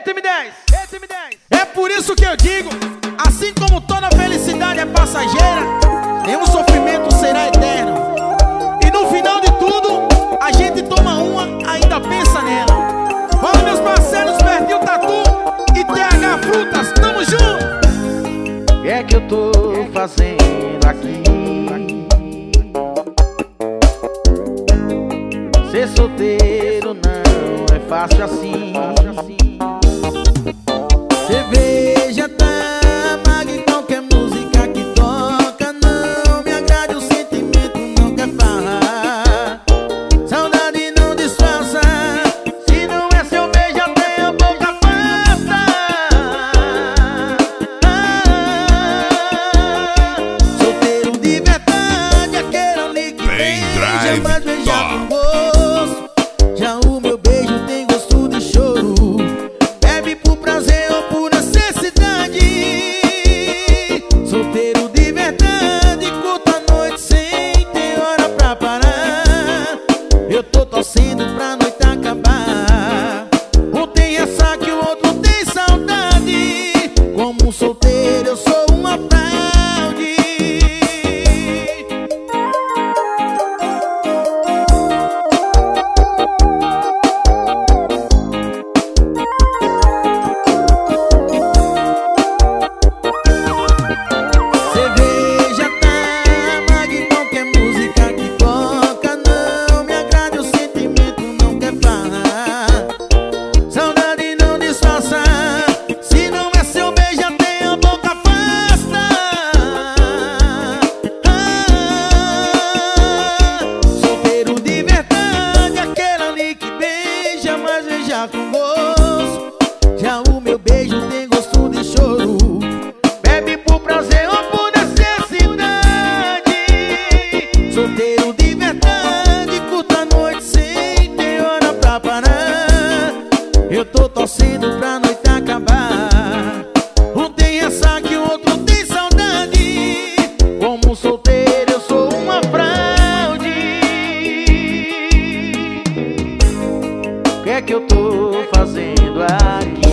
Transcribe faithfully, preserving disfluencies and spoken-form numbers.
Eita, M dez, eita, M dez. É por isso que eu digo, assim como toda felicidade é passageira, nenhum sofrimento será eterno. E no final de tudo, a gente toma uma, ainda pensa nela. Fala, meus parceiros, Verdil Tatu e T H Frutas, tamo junto. O que é que eu tô fazendo aqui? Ser solteiro não é fácil assim. Cerveja tá amarga e qualquer música que toca não me agrade, o sentimento não quer falar. Saudade não disfarça, se não é seu beijo até a boca afasta. ah, Solteiro de verdade, aquele ali que beija, mas beija com gosto. Já o meu beijo tem gosto de choro, bebe por prazer ou por necessidade. Solteiro de verdade, curta a noite sem ter hora pra parar. Eu tô torcendo pra noite acabar. Um tem ressaca e o outro tem saudade. Como solteiro eu sou uma fraude. Cerveja tá amarga e qualquer música que toca não me agrade, o sentimento não quer falar. Saudade não disfarça, se não é seu beijo até a boca afasta. ah, Solteiro de verdade, aquele ali que beija, mas beija com gosto. Já o meu beijo tem gosto de choro, bebe por prazer ou por necessidade. Solteiro de verdade, curta a noite sem ter hora pra parar. Eu tô torcendo pra noite acabar. Um tem ressaca e o outro tem saudade. Como solteiro eu sou uma fraude. O que é que eu tô fazendo aqui?